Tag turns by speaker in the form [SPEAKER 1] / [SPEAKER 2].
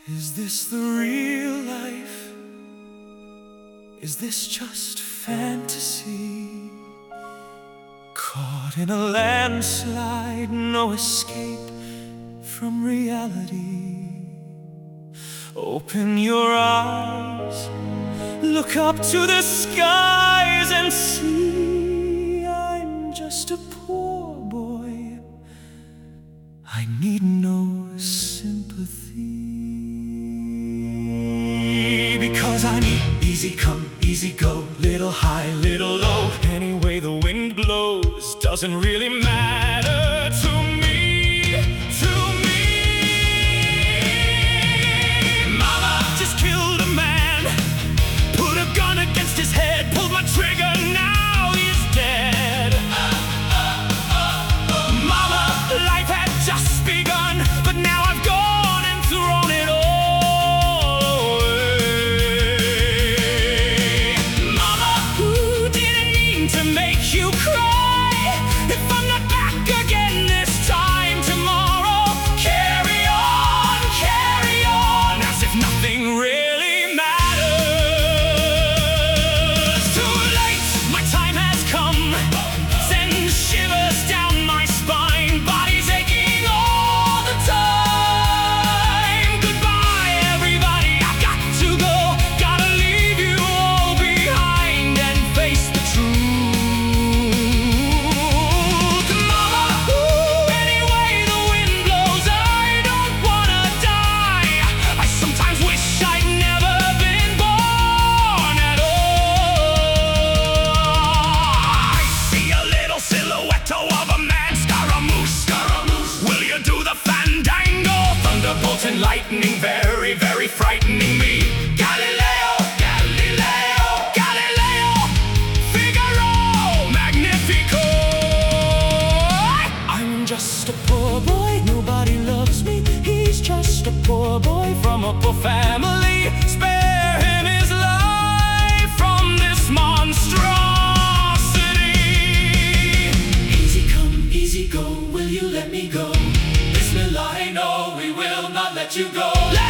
[SPEAKER 1] Is this the real life? Is this just fantasy? Caught in a landslide, no escape from reality. Open your eyes, look up to the skies and see I'm just a poor boy. I need no sympathy, because I'm easy come, easy go, little high, little low. Any way the wind blows doesn't really matter to me, to me. Mama just killed a man, put a gun against his head, pulled my trigger, now he's dead. Mama, life had just begun, but now I've gone and thrown it all away. Mama, who didn't mean to make you cry? If I'm not back again this time tomorrow, carry on, as if nothing really matters. Too late, my time has come, send shivers down my spine, body's aching all the time. Goodbye everybody, I've got to go, gotta leave you all behind and face the truth. Mama, any way the wind blows, I don't wanna die. I sometimes wish I'd never been born at all. I see a little silhouette of a man, Scaramouche, Scaramouche. Will you do the fandango? Thunderbolt and lightning, very, very frightening me. Galileo, Galileo, Galileo, Figaro, Magnifico. I'm just a poor boy, nobody loves me. He's just a poor boy from a poor family. Spare him his life from this monstrosity. Easy come, easy go, will you let me go? Bismillah, no, we will not let you go.